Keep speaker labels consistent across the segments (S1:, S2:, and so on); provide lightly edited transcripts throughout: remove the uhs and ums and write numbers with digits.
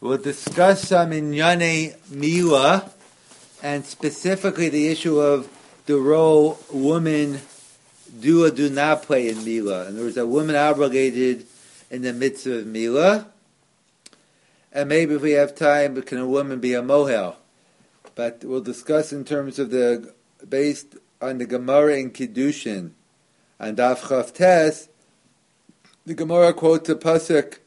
S1: We'll discuss some Inyane Mila, and specifically the issue of the role women do or do not play in Mila. And there was a woman obligated in the midst of Mila. And maybe if we have time, can a woman be a mohel? But we'll discuss in terms of based on the Gemara in Kiddushin. On Daf Chav Tes, the Gemara quotes a pasuk,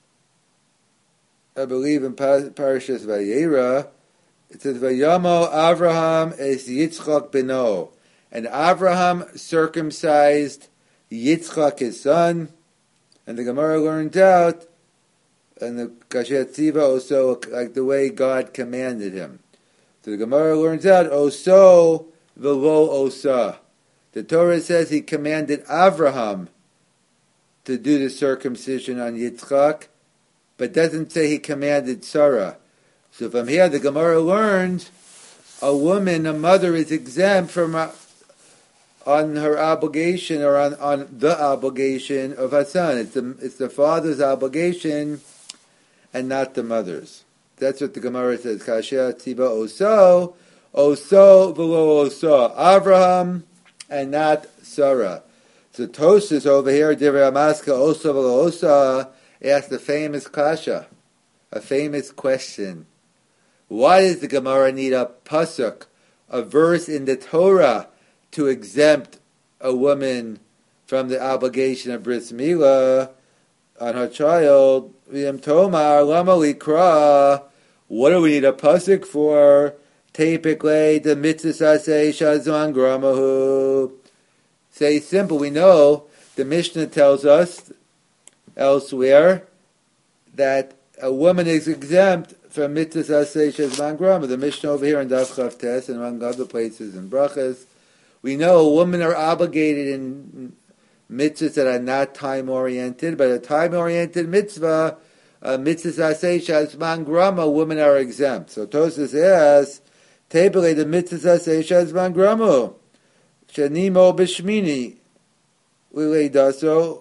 S1: I believe in Parashas Vayera. It says, "Vayamo Avraham es Yitzchak beno," and Avraham circumcised Yitzchak his son. And the Gemara learned out, and the Kasher Tziva also, like the way God commanded him. So the Gemara learns out, "Oso velo osa." The Torah says he commanded Avraham to do the circumcision on Yitzchak, but doesn't say he commanded Sarah. So from here, the Gemara learns a woman, a mother, is exempt from on her obligation or on the obligation of her son. It's the father's obligation and not the mother's. That's what the Gemara says. Kasher tziva oso velo oso. Avraham and not Sarah. So Tosfos over here, Divrei Amaska oso velo osa, asked the famous kasha, a famous question. Why does the Gemara need a pasuk, a verse in the Torah, to exempt a woman from the obligation of bris milah on her child? V'yem tomar lama likra. What do we need a pasuk for? Typically, the mitzvah say shazman gramahu. Say simple. We know the Mishnah tells us elsewhere that a woman is exempt from mitzvah say shazman grama. The Mishnah over here in Daf Chav Tes and among other places in Brachas, we know women are obligated in mitzvahs that are not time-oriented, but a time-oriented mitzvah, mitzvah say shazman grama, women are exempt. So Tosfos says, "Tebele the mitzvah say shazman grama, shenimo b'shmini lilei daso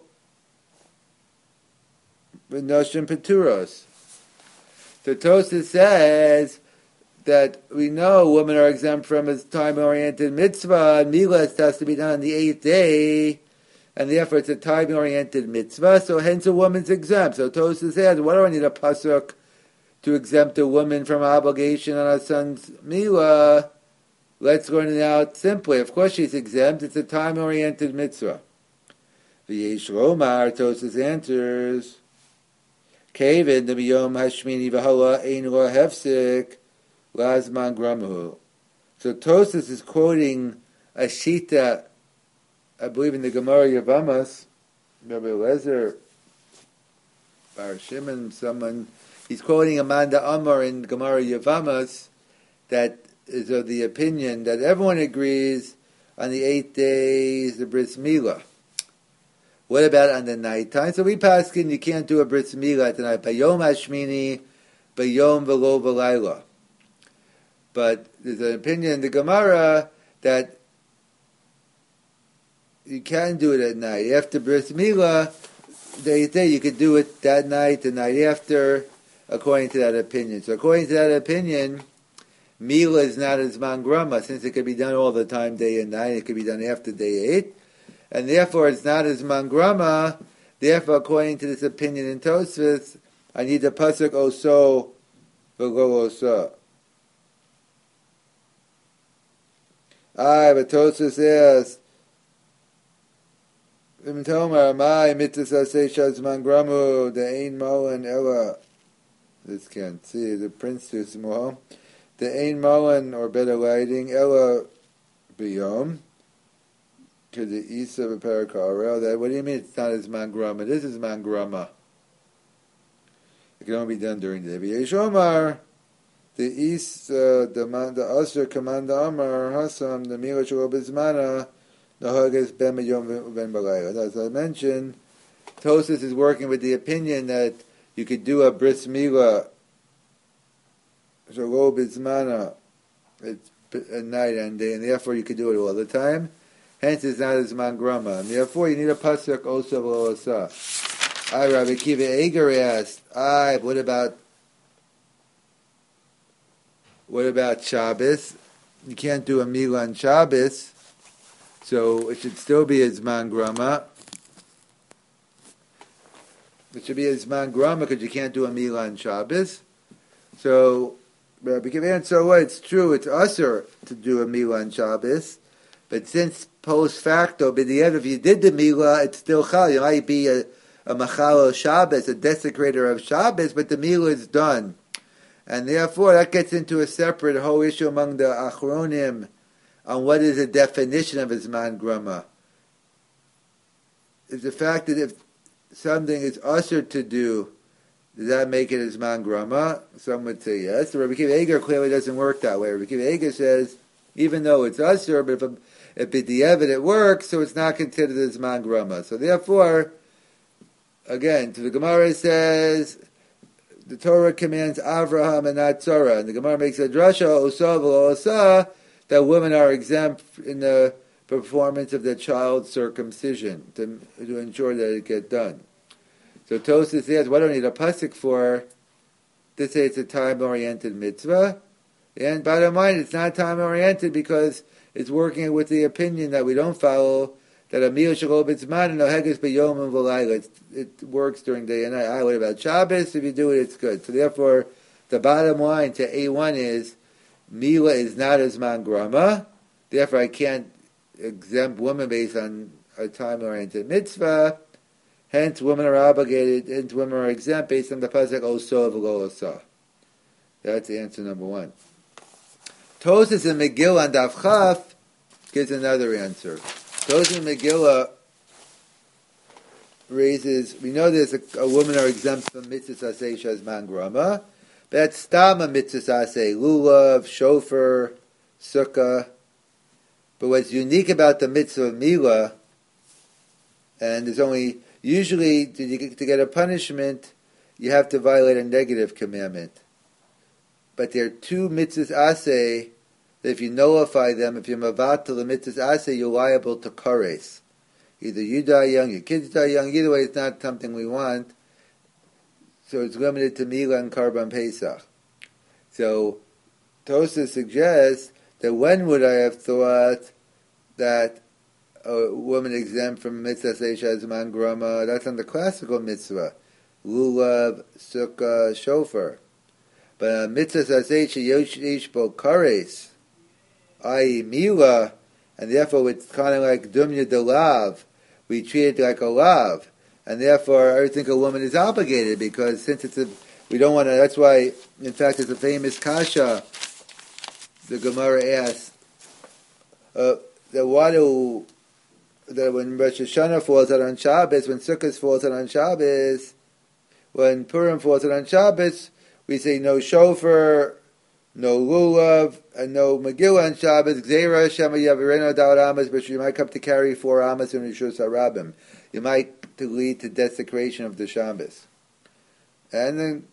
S1: v'noshim peturos." So Tosfos says that we know women are exempt from a time-oriented mitzvah, and Milah has to be done on the 8th day, and therefore it's a time-oriented mitzvah, so hence a woman's exempt. So Tosfos says, what do I need a pasuk to exempt a woman from obligation on her son's Milah? Let's learn it out simply. Of course she's exempt, it's a time-oriented mitzvah. V'yesh lomar, Tosfos answers, Kevin the biyom hashmini v'hala ein lo hefsik lazman gramahu. So Tosfos is quoting a shita, I believe in the Gemara Yavamas, Rabbi Eliezer, Bar Shimon, someone, he's quoting Amanda Amar in Gemara Yavamas that is of the opinion that everyone agrees on the 8 days the bris milah. What about on the night time? So we paskin, you can't do a bris milah at the night. Bayom hashmini, bayom velo v'layla. But there's an opinion in the Gemara that you can do it at night. After bris milah, they say you could do it that night, the night after, according to that opinion. So according to that opinion, milah is not as zman grama, since it could be done all the time, day and night. It could be done after day 8. And therefore it's not as zman grama. Therefore, according to this opinion in Tosfos, I need the pasuk oso v'lo osa. But Tosfos says, "My mitzvah say shazman gramu the ein molen ella." This can't see the prince too small. The ein molen, or better lighting, ella biyom to the east of a parakara. That, what do you mean it's not as man grama? This is man grama. It can only be done during the day. V'yesh the east, the Asher command Amar Hasam the Mila Shul Bizmana the Hagas Ben Yom Ben Balayla. As I mentioned, Tosfos is working with the opinion that you could do a bris milah Shul Bizmana at night and day, and therefore you could do it all the time. Hence, it's not as man grama. And therefore, you need a pasuk also v'lo osa. Rabbi Kiva Eger asked, what about What about Shabbos? You can't do a meal on Shabbos, so it should still be a Zman Grama. It should be a Zman Grama because you can't do a meal on Shabbos. So, Rabbi Kivan, so what? It's true, it's usher to do a meal on Shabbos, but since post facto, but the end, if you did the Milah, it's still Chal. You might be a Machalo Shabbos, a desecrator of Shabbos, but the Milah is done. And therefore, that gets into a separate whole issue among the Achronim on what is the definition of a Zman Grama. Is the fact that if something is ushered to do, does that make it a Zman Grama? Some would say yes. The Rabbi Akiva Eiger clearly doesn't work that way. Rabbi Akiva Eiger says, even though it's usher, but if b'diavad it works, so it's not considered a Zman Grama. So therefore, again, the Gemara says, the Torah commands Avraham and not Tzara. And the Gemara makes a drasha, Osa v'lo Osa, that women are exempt in the performance of the child's circumcision to ensure that it gets done. So Tosfos says, what do I need a pasuk for? To say it's a time-oriented mitzvah. And bottom line, it's not time-oriented because it's working with the opinion that we don't follow, that a meal shelo b'tzman and oheges b'yom and v'layla. It works during day and night. What about Shabbos? If you do it, it's good. So therefore, the bottom line to A1 is, Mila is not a Zman Grama. Therefore, I can't exempt women based on a time-oriented mitzvah. Hence, women are obligated, hence women are exempt based on the pasuk Oso v'lo Osa. That's answer number one. Tosfos in Megillah and Daf Chaf gives another answer. Tosfos in Megillah raises, we know there's a woman are exempt from mitzvah aseh shazman grama, but that's stam a mitzvah aseh, lulav, shofar, sukkah. But what's unique about the mitzvah of milah, and there's only, usually to get a punishment, you have to violate a negative commandment. But there are two mitzvahs aseh that if you nullify them, if you're mavatal the mitzvahs aseh, you're liable to kares. Either you die young, your kids die young. Either way, it's not something we want. So it's limited to Milah and Karban Pesach. So Tosfos suggests that when would I have thought that a woman exempt from mitzvah seisha zman grama? That's on the classical mitzvah, lulav, sukkah, shofar. But mitzvah seisha yosh bo kares, i.e. Milah, and therefore it's kind of like dumya de lav. We treat it like a lav, and therefore I think a woman is obligated because since we don't want to. That's why, in fact, it's a famous kasha. The Gemara asks that when Rosh Hashanah falls out on Shabbos, when Sukkot falls out on Shabbos, when Purim falls out on Shabbos, we say no shofar, no lulav, and no Megillah on Shabbos. Gzeira Shema Yavireno Da'ar Amas, but you might come to carry 4 Amas in Rishus HaRabim. You might to lead to desecration of the Shabbos. And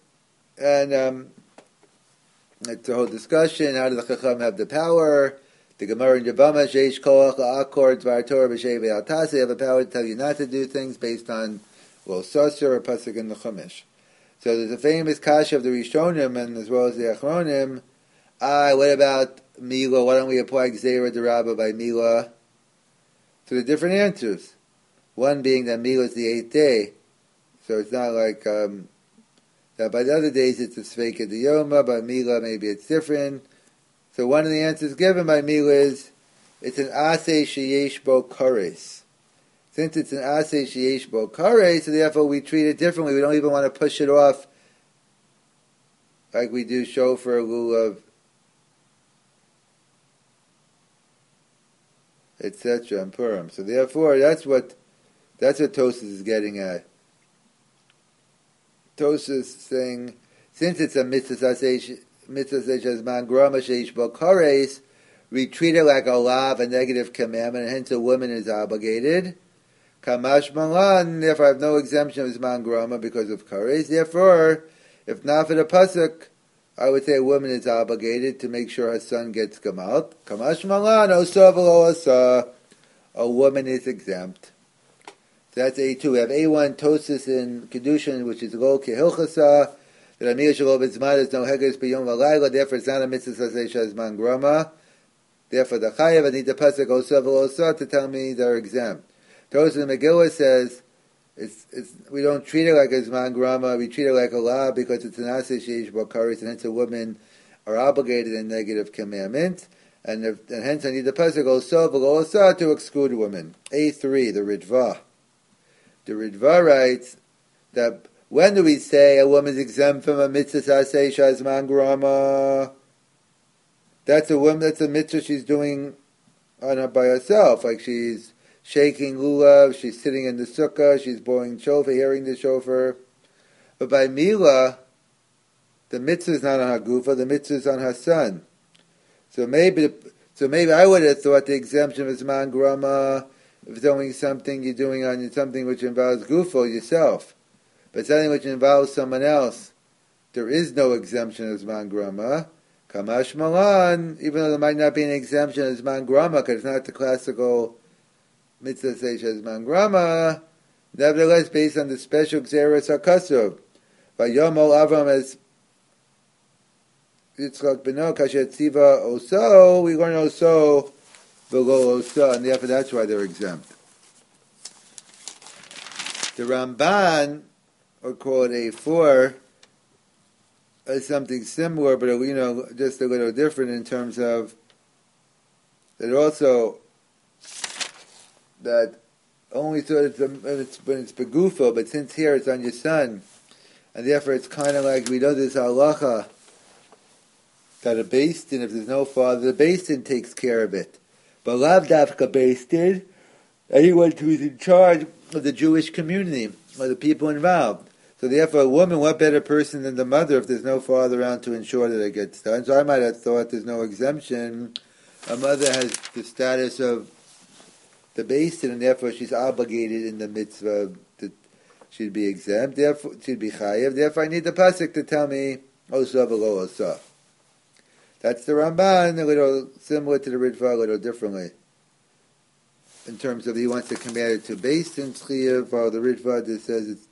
S1: it's a whole discussion. How does the Chacham have the power? The Gemara in Yevama, Sheish Koach La'akor Dvar Torah B'Shei Ve'al They have the power to tell you not to do things based on, well, Sasur or Pasuk in the Chumash. So there's a famous kasha of the Rishonim and as well as the Achronim. What about Milah? Why don't we apply Gzeira D'Rabba by Milah? So the different answers. One being that Milah is the 8th day. So it's not like that by the other days it's a Sveika D'Yoma, by Milah maybe it's different. So one of the answers given by Milah is it's an Aseh Sheyesh Bo Kares. Since it's an Aseh Sheyesh Bo Kares, so therefore we treat it differently. We don't even want to push it off like we do shofar, lulav, etc. and Purim. So therefore, that's what Tosfos is getting at. Tosfos saying, since it's a mitzvah zman grama sheish bo kares, we treat it like a lav, a negative commandment, and hence a woman is obligated. Kamash malan, therefore I have no exemption of zman grama because of kares. Therefore, if not for the pasuk, I would say a woman is obligated to make sure her son gets gamal. Kamash malan, osa v'lo osa, a woman is exempt. So that's A2. We have A1, Tosfos in Kedushin, which is Lo Kehilchasa, That Amir Shalom B'Zman is no Hegesh B'Yom V'Layla, therefore it's not a mitzvah Sasei Shazman Grama. Therefore the Chayav, I need the Pasuk Osa V'Osa to tell me they're exempt. Tosa the Megillah says, we don't treat it like a Zman Grama, we treat it like a law because it's an Aseh Sheish Bakaris, and hence a women are obligated in negative commandment. And hence I need the Pasuk Osa V'Osa to exclude women. A3, the Ritva. The Ritva writes that when do we say a woman's exempt from a mitzvah Sasei Shazman Grama? That's a woman. That's a mitzvah she's doing on her by herself, like she's shaking lulav, she's sitting in the sukkah, she's blowing shofar, hearing the shofar. But by Mila, the mitzvah is not on her gufa, the mitzvah is on her son. So maybe I would have thought the exemption of Zman Grama, if it's only something you're doing on something which involves gufa yourself, but something which involves someone else, there is no exemption of Zman Grama. Kamash Malan, even though there might not be an exemption of Zman Grama, because it's not the classical mitzvah seisha Zman Grama, nevertheless, based on the special Xeris HaKasuv, Vayomo Avram as Yitzchak Beno, Kasher Tziva Oso, we learn Oso below Oso, and therefore that's why they're exempt. The Ramban, or call it A4, is something similar, but just a little different in terms of that also that only so when it's begufa, but since here it's on your son, and therefore it's kind of like we know this halacha that a beis din, if there's no father, the beis din takes care of it, but lav dafka beis din, anyone who is in charge of the Jewish community or the people involved. So therefore, a woman, what better person than the mother if there's no father around to ensure that it gets done? So I might have thought there's no exemption. A mother has the status of the beis din, and therefore she's obligated in the mitzvah that she'd be exempt. Therefore, she'd be chayiv. Therefore, I need the pasuk to tell me osa v'lo osa. That's the Ramban, a little similar to the Ritva, a little differently. In terms of he wants to compare it to beis din chayiv, while the Ritva just says it's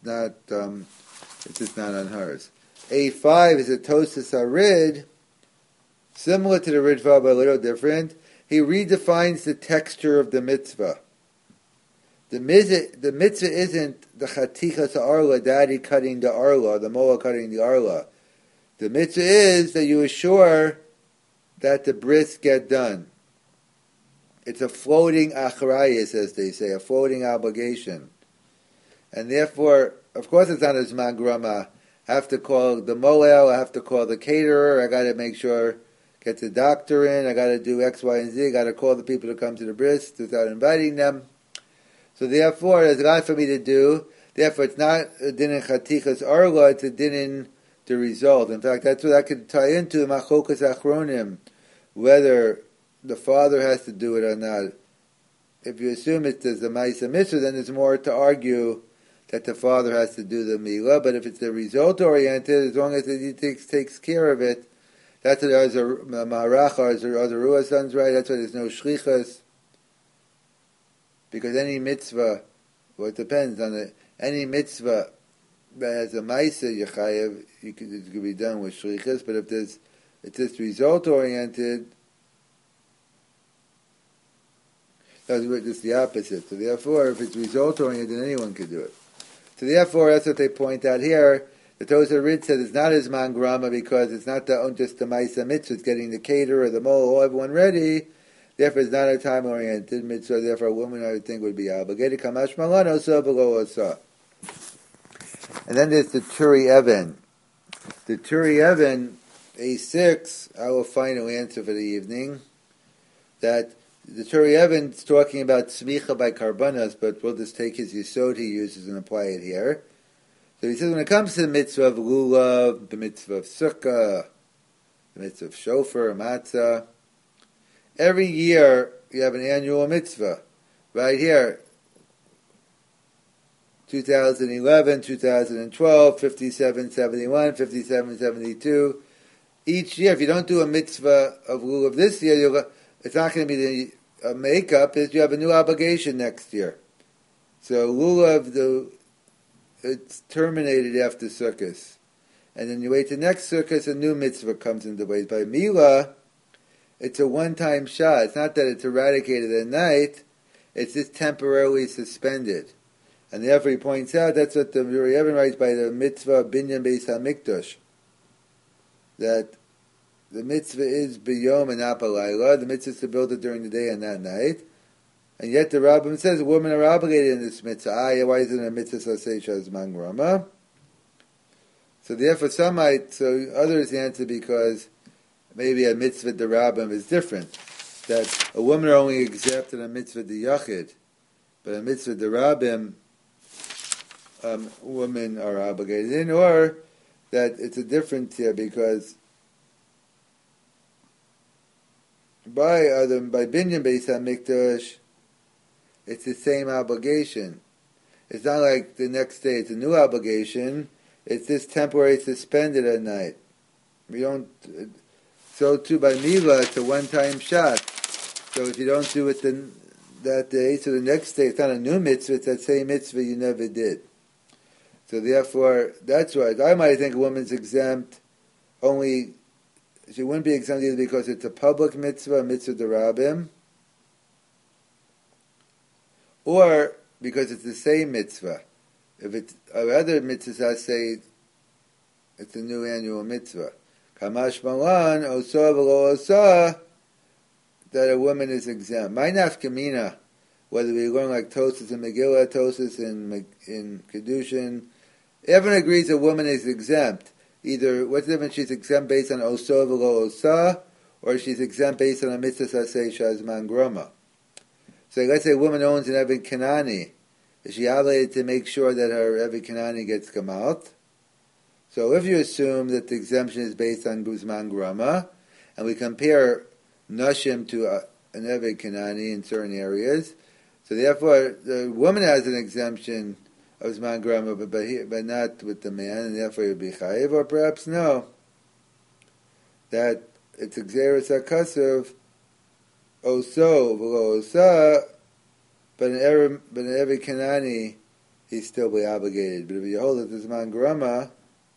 S1: just not on hers. A5 is a Tosas Arid, similar to the Ritva, but a little different. He redefines the texture of the mitzvah. The mitzvah isn't the chatichas arla, daddy cutting the arla, the moa cutting the arla. The mitzvah is that you assure that the bris get done. It's a floating achrayis, as they say, a floating obligation. And therefore, of course it's not a Zman Grama. I have to call the moel, I have to call the caterer, I got to make sure, get the doctor in, I got to do X, Y, and Z, I got to call the people to come to the bris without inviting them. So therefore, there's a lot for me to do. Therefore, it's not a din in chatichas arla, it's a din in the result. In fact, that's what I could tie into machokas achronim, whether the father has to do it or not. If you assume it's a ma'isa mitzvah, then there's more to argue that the father has to do the milah. But if it's the result oriented, as long as he takes care of it, that's what there's a ma'aracha, as the Ruah sons right. That's why there's no shlichas, because any mitzvah, well, it depends on it. Any mitzvah that has a ma'isa yechayev, it could be done with shlichas. But if it's just result oriented, that's just the opposite. So therefore, if it's result-oriented, then anyone could do it. So therefore, that's what they point out here. The Tosar Rid says it's not as Zman Grama because it's not just the Ma'isa mitzvah, it's getting the caterer or the mole, everyone ready. Therefore, it's not a time-oriented mitzvah. Therefore, a woman, I would think, would be obligated. Kamash Malan, Osa, Below Osa. And then there's the Turi Even. The Turi Even, A6, our final answer for the evening, that the Turi Even is talking about smicha by karbanas, but we'll just take his yisod he uses and apply it here. So he says when it comes to the mitzvah of lulav, the mitzvah of sukkah, the mitzvah of shofar, matzah, every year you have an annual mitzvah. Right here, 2011, 2012, 5771, 5772. Each year, if you don't do a mitzvah of lulav this year, it's not going to be the makeup, is you have a new obligation next year. So lulav, it's terminated after Sukkot. and then you wait the next Sukkot, a new mitzvah comes into place. By Mila, it's a one-time shot. It's not that it's eradicated at night. It's just temporarily suspended. And therefore he points out, that's what the Uri Even writes by the mitzvah Binyan Beis HaMikdash, that the mitzvah is b'yom and not b'layla. The mitzvah is to build it during the day and not night. And yet the Rabbim says women are obligated in this mitzvah. Why isn't it a mitzvah sasei shazman grama? So therefore others answer because maybe a mitzvah the Rabbim is different. That a woman are only exempt in a mitzvah the yachid, but a mitzvah the Rabbim, women are obligated in, or that it's a difference here because by Binyan Beis HaMikdash, it's the same obligation. It's not like the next day it's a new obligation. It's just temporary suspended at night. We don't. So too by Mila, it's a one-time shot. So if you don't do it that day, so the next day it's not a new mitzvah. It's that same mitzvah you never did. So therefore, that's why I might think a woman's exempt only. She wouldn't be exempt either because it's a public mitzvah, a mitzvah d'Rabbim, or because it's the same mitzvah. If it's other mitzvahs, I say it's a new annual mitzvah. Kamash malan osa v'lo osa, that a woman is exempt. My nafkamina, whether we learn like Tosas in Megillah, Tosas in Kedushin, everyone agrees a woman is exempt. Either what's the difference? She's exempt based on osa v'lo osa, or she's exempt based on a mitzvah sasei shazman groma. So let's say a woman owns an Eved Kanani. Is she obligated to make sure that her Eved Kanani gets come out? So if you assume that the exemption is based on Guzman Grama, and we compare Nashim to an Eved Kanani in certain areas, so therefore the woman has an exemption of Zman Grama, but not with the man, and therefore it would be Chayiv, or perhaps no, that it's Xeris HaKasav, Oso v'lo osa, but an Eved Kanani, he's still be obligated. But if you hold it as man grama,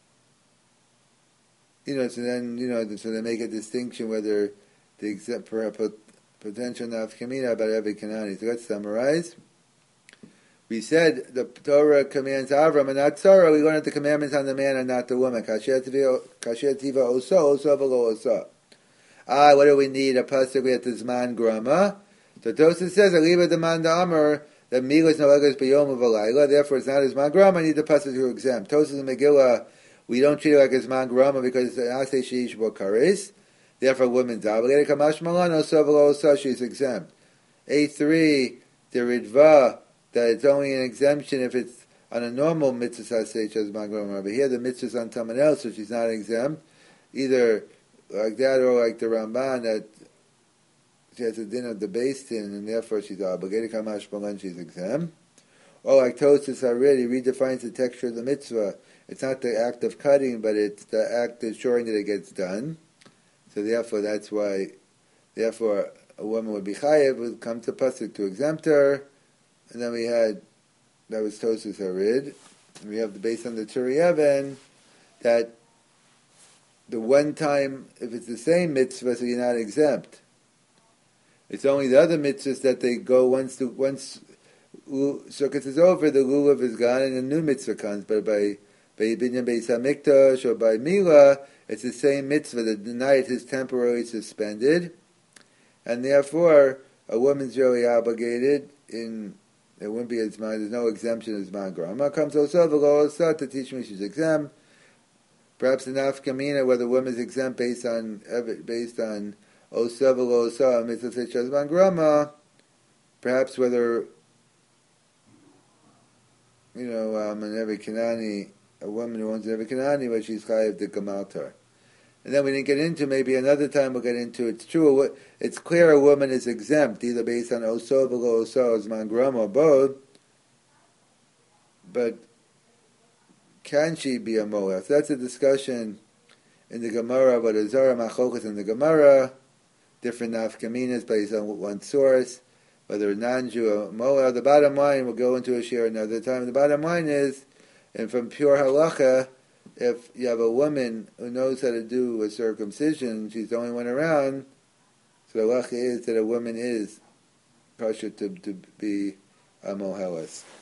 S1: so they make a distinction whether the exempt for a potential nafkamina about Eved Kanani. So let's summarize. We said the Torah commands Avram and not Sarah. We learned the commandments on the man and not the woman. Kasher tiva oso v'lo osa. What do we need? A pasuk we have the Zman Grama. So Tosafos says, Aliba demand Amar, that Milas no egas b'yom v'alayla, therefore it's not a Zman Grama, I need the pasuk to exempt. Tosafos in Megillah, we don't treat it like a Zman Grama because it's an Aseh Sheish Bokaris, therefore a woman's obligated. Kamash Malan, Osa v'lo Osa, she's exempt. A3, the Ridva, that it's only an exemption if it's on a normal mitzvah Aseh Shazman Grama, but here the mitzvah's on someone else, so she's not exempt. Either like that, or like the Ramban, that she has a din of the Beis Din, and therefore she's obligated. Kamash Malan, she's exempt. Or like Tosafos already redefines the texture of the mitzvah. It's not the act of cutting, but it's the act of ensuring that it gets done. So therefore, that's why. Therefore, a woman would be chayev, would come to pasuk to exempt her, and then we had that was Tosafos Harid. We have the based on the Turi Even that the one time, if it's the same mitzvah, so you're not exempt. It's only the other mitzvahs that they go once Sukkot is over, the lulav is gone, and a new mitzvah comes. But by Binyan Beis HaMikdash or by Mila, it's the same mitzvah. The night is temporarily suspended, and therefore a woman's really obligated in. There wouldn't be as much. There's no exemption as man grama. Comes also v'lo to teach me she's exempt. Perhaps the nafkamina, whether a woman is exempt based on osa v'lo osa, mitzvah shazman grama. Perhaps whether an Eved Kanani, a woman who owns an Eved Kanani, but she's chayiv to gamaltar. And then we didn't get into, maybe another time we'll get into, it's true, it's clear a woman is exempt, either based on osa v'lo osa, zman grama, or both, but can she be a moel? So that's a discussion in the Gemara, but a zara machokas in the Gemara, different nafkaminas based on one source, whether a non-Jew or moel. The bottom line, we'll go into a share another time, the bottom line is, and from pure halacha, if you have a woman who knows how to do a circumcision, she's the only one around, so the halacha is that a woman is kosher to be a mohelas.